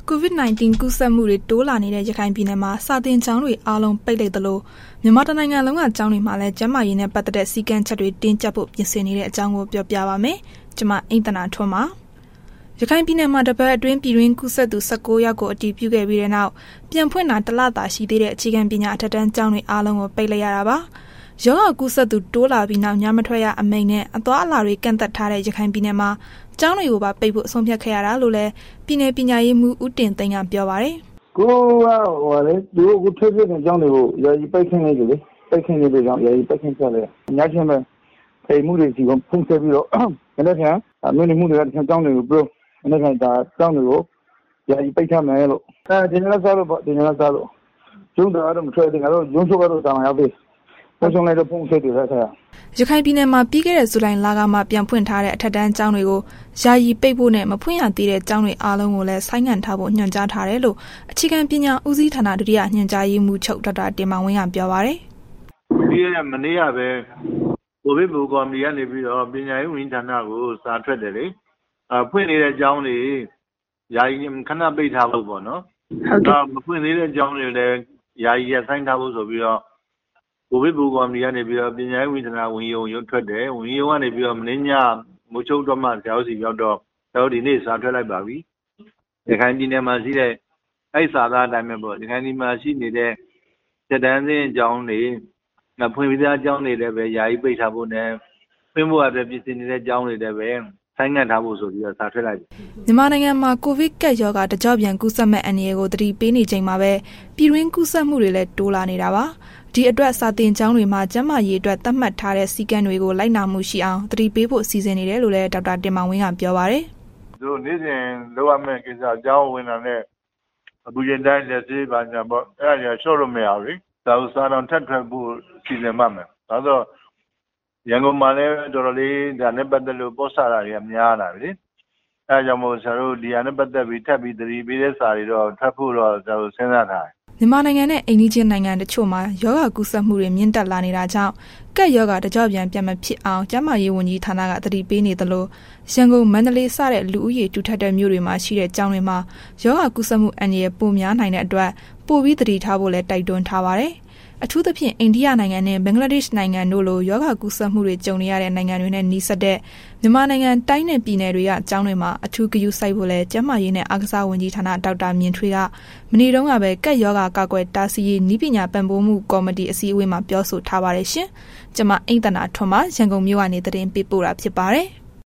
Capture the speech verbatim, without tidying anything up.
ကိုဗစ် สิบเก้า ကူးစက်မှုတွေတိုးလာနေတဲ့ရခိုင်ပြည်နယ်မှာစာသင်ကျောင်းတွေအားလုံးပိတ်လိုက်သလိုမြန်မာတိုင်းနိုင်ငံလုံးကကျောင်းတွေမှာလည်းကျန်းမာရေးနဲ့ပတ်သက်တဲ့စည်းကမ်းချက်တွေတင်းကျပ်ဖို့ပြင်ဆင်နေတဲ့အကြောင်းကိုပြောပြပါမယ်။ကျွန်မအိမ့်သနာထွန်းပါ။ရခိုင်ပြည်နယ်မှာတပတ်အတွင်းပြည်တွင်းကူးစက်သူสิบเก้าယောက်ကိုအတည်ပြုခဲ့ပြီးတဲ့နောက်ပြန်ဖွင့်တာတလတာရှိသေးတဲ့အခြေခံပညာအထက်တန်းကျောင်းတွေအားလုံးကိုပိတ်လိုက်ရတာပါ။ရောဂါကူးစက်သူတိုးလာပြီးနောက်ညမထွက်ရအမိန့်နဲ့အသွားအလာတွေကန့်သက်ထားတဲ့ရခိုင်ပြည်နယ်မှာကျောင်းတွေကိုပါပိတ်ဖို့ဆုံးဖြတ်ခဲ့ရတာလို့လည်းပြည်နယ်ပညာရေးမှူးဦးတင်သိန်းကပြောပါတယ်။ကိုကဟိုလေဒီကိုထွက်ဖြစ်တဲ့ကျောင်းတွေကိုယာယီပိတ်ခင်းနေကြလေပိတ်ခင်းနေတဲ့ကျောင်းယာယီပိတ်ခင်းဆက်လေညချင်းပဲအိမ်မှုတွေစီကဖုန်းဆက်ပြီးတော့မနေ့ကမင်းမှုတွေကကျောင်းတွေကိုပြောမနေ့ကဒါကျောင်းတွေကိုယာယီပိတ်ထားမယ်လို့အဲဒီနေ့စားလို့ဒီနေ့စားလို့ကျုံတော့မထွက်တဲ့ကတော့ရုံးချုပ်ကတော့တောင်းရပြီပုံစံလိုက်တော့ပုံစံတွေဆက်ထားရခိုင်ပြည်နယ်မှာပြီးခဲ့တဲ့ဇူလိုင်လကမှပြန်ဖွင့်ထားတဲ့အထက်တန်းကျောင်းတွေကိုယာယီပိတ်ဖို့နဲ့မဖွင့်ရသေးတဲ့ကျောင်းတွေအားလုံးကိုလည်းဆိုင်းငံ့ထားဖို့ညွှန်ကြားထားတယ်လို့အခြေခံပညာဦးစီးဌာနဒုတိယညွှန်ကြားရေးမှူးချုပ်ဒေါက်တာတင်မောင်ဝင်းကပြောပါတယ်။ဒီရက်မနေ့ကပဲကိုဗစ်ဘူကော်မတီကနေပြီးတော့ပညာရေးဝန်ကြီးဌာနကိုစာထွက်တယ်လေ။အဖွင့်နေတဲ့ကျောင်းတွေယာယီခဏပိတ်ထားဖို့ပေါ့နော်။ဟုတ်ကဲ့မဖွင့်သေးတဲ့ကျောင်းတွေလည်းယာယီရဆိုင်းထားဖို့ဆိုပြီးတော့ကိုဗစ်ဘူကော်မတီကနေပြီးတော့ပညာရေးဝန်ကြီးဌာနဝန်ကြီးရုံးရုံးထွက်တယ်ဝန်ကြီးရုံးကနေပြီးတော့မင်းညမိုးချုပ်တော့မှဆရာတို့စီရောက်တော့ဆရာတို့ဒီနေ့စာထွက်လိုက်ပါပြီရခိုင်ပြည်နယ်မှာရှိတဲ့အဲ့စာသားအတိုင်းပဲပေါ့ရခိုင်ပြည်မှာရှိနေတဲ့တက်တန်းစင်းအကြောင်းတွေဖွင့်ပြီးသားအကြောင်းတွေလည်းပဲယာယီပိတ်ထားဖို့နဲ့ဖွင့်ဖို့အတွက်ပြင်ဆင်နေတဲ့အကြောင်းတွေလည်းပဲဆိုင်းငံ့ထားဖို့ဆိုပြီးတော့စာထွက်လိုက်မြန်မာနိုင်ငံမှာကိုဗစ်ကပ်ရောဂါတကြော့ပြန်ကူးစက်မဲ့အန္တရာယ်ကိုသတိပေးနေချိန်မှာပဲပြည်တွင်းကူးစက်မှုတွေလည်းတိုးလာနေတာပါဒီအတွက်စာသင်ကျောင်းတွေမှာကျန်းမာရေးအတွက်သတ်မှတ်ထားတဲ့စည်းကမ်းတွေကိုလိုက်နာမှုရှိအောင်သတိပေးဖို့စီစဉ်နေတယ်လို့လည်းဒေါက်တာတင်မောင်ဝင်းကပြောပါတယ်။သူနေ့စဉ်လုပ်ရမယ့်ကိစ္စအကြောင်းဝင်တာနဲ့အပူရင်တိုင်းလက်သေးပါညာပေါ့အဲ့ဒါကြီးရှော့လို့မရဘူး။ဒါဥစားတော့ထပ်ထွက်ဖို့စီစဉ်မှမယ်။ဒါဆိုရန်ကုန်မှာလည်းတော်တော်လေးဒါနဲ့ပတ်သက်လို့ပို့စာတာတွေကများလာပြီ။အဲဒါကြောင့်မို့ဆရာတို့ဒီဟာနဲ့ပတ်သက်ပြီးထပ်ပြီးသတိပေးတဲ့စာတွေတော့ထပ်ဖို့တော့ဆရာတို့စဉ်းစားထားတယ်မြန်မာနိုင်ငံနဲ့အိန္ဒိယနိုင်ငံတချို့မှာယောဂကူးစက်မှုတွေမြင့်တက်လာနေတာကြောင့်ကပ်ရောဂါတကြော့ပြန်ပြန်မဖြစ်အောင်ကျန်းမာရေးဝန်ကြီးဌာနကသတိပေးနေသလိုရန်ကုန်မန္တလေးစတဲ့လူဦးရေတူထပ်တဲ့မြို့တွေမှာရှိတဲ့ကျောင်းတွေမှာယောဂကူးစက်မှုအန္တရာယ်ပိုများနိုင်တဲ့အတွက်ပိုပြီးသတိထားဖို့လည်းတိုက်တွန်းထားပါတယ်အထူးသဖြင့်အိန္ဒိယနိုင်ငံနဲ့ဘင်္ဂလားဒေ့ရှ်နိုင်ငံတို့လိုယောဂကူးစက်မှုတွေကြုံနေရတဲ့နိုင်ငံတွေနဲ့နှီးစပ်တဲ့မြန်မာနိုင်ငံတိုင်းနဲ့ပြည်နယ်တွေကကျောင်းတွေမှာအထူးဂရုစိုက်ဖို့လဲကျန်းမာရေးနဲ့အားကစားဝန်ကြီးဌာနဒေါက်တာမြင့်ထွေးကမနေ့တုန်းကပဲကပ်ရောဂါကာကွယ်တားဆီးရေးနည်းပညာပံ့ပိုးမှုကော်မတီအစည်းအဝေးမှာပြောဆိုထားပါတယ်ရှင်။ကျွန်မအိမ့်သနာထွန်းမှရန်ကုန်မြို့ကနေသတင်းပေးပို့တာဖြစ်ပါတယ်။